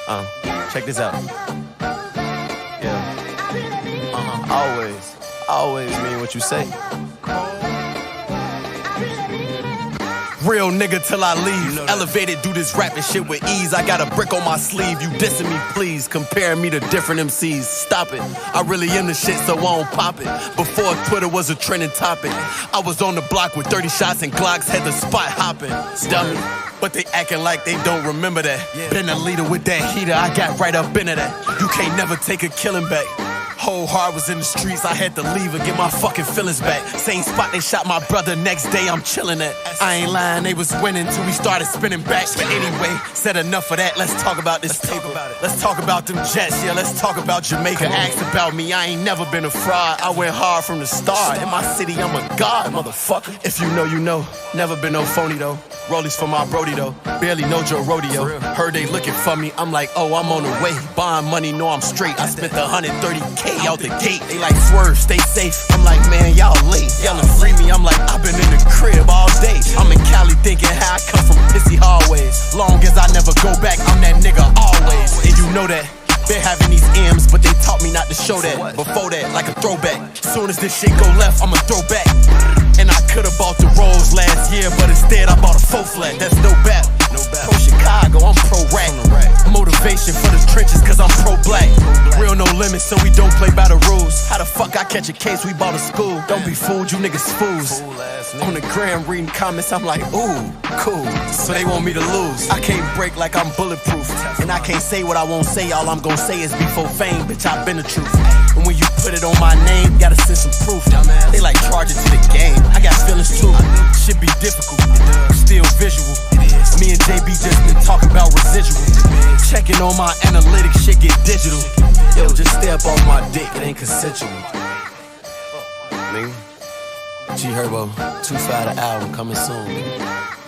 Check this out. Yeah. Always mean what you say. Real nigga till I leave. Elevated, do this rapping shit with ease. I got a brick on my sleeve. You dissing me, please. Comparing me to different MCs. Stop it. I really am the shit, so I don't pop it. Before Twitter was a trending topic, I was on the block with 30 shots and Glocks, had the spot hopping. Dummy. But they acting like they don't remember that. Been a leader with that heater, I got right up into that. You can't never take a killing back. Whole heart was in the streets, I had to leave and get my fucking feelings back. Same spot they shot my brother, next day I'm chilling at. I ain't lying, they was winning till we started spinning back. But anyway, said enough of that, let's talk about this paper. Let's talk about them Jets, yeah, let's talk about Jamaica. Asked about me, I ain't never been a fraud. I went hard from the start. In my city, I'm a god, motherfucker. If you know, you know. Never been no phony though. Rollies for my brody though. Barely know Joe Rodeo. Heard they looking for me, I'm like, oh, I'm on the way. Buying money, know I'm straight. I spent 130K out the gate. They like, swerve, stay safe. I'm like, man, y'all late. Y'all free me, I'm like, I've been in the crib all day. I'm in Cali thinking how I come from pissy hallways. Long as I never go back, I'm that nigga always. And you know that. Been having these M's, but they taught me not to show that. Before that, like a throwback. Soon as this shit go left, I'ma throw back. And I could've bought the Rolls last year, but instead I bought a 4-flat. That's no bat. Pro Chicago, I'm pro rap. Motivation for the trenches, cause I'm pro black. Real no limits, so we don't play by the rules. How the fuck I catch a case, we bought a school. Don't be fooled, you niggas fools. On the gram reading comments, I'm like, ooh, cool. So they want me to lose. I can't break like I'm bulletproof. And I can't say what I won't say, all I'm gonna say is before fame, bitch, I've been the truth. And when you put it on my name, gotta send some proof. They like charge it to the game, I got feelings too. Shit be difficult, still visual. Me and JB just been talking about residual. Checking on my analytics, shit get digital. Yo, just stay up on my dick, it ain't consensual. Nigga, G Herbo, 2-5 the album coming soon, nigga.